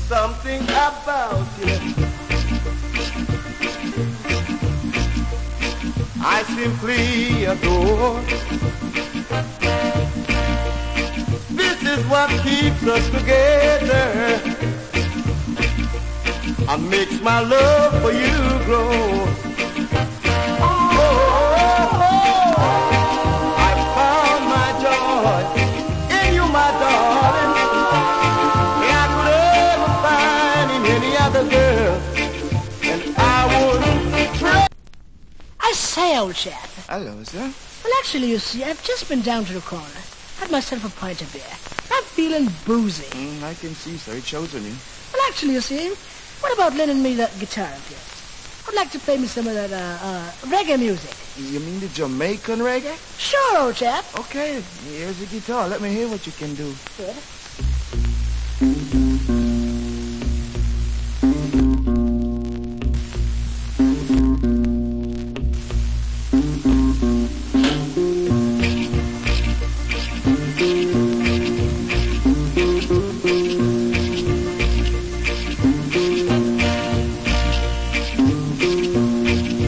something about you I simply adore. This is what keeps us together and makes my love for you grow. I found my joy in you, my darling. I could ever find in any other girl, and I wouldn't trade. I say, old chap. Hello, sir. Well, actually, you see, I've just been down to the corner. Had myself a pint of beer. I'm feeling boozy. I can see, sir. It shows on you. Well, actually, you see, what about lending me that guitar of yours? I'd like to play me some of that reggae music. You mean the Jamaican reggae? Sure, old chap. Okay, here's the guitar. Let me hear what you can do. Good.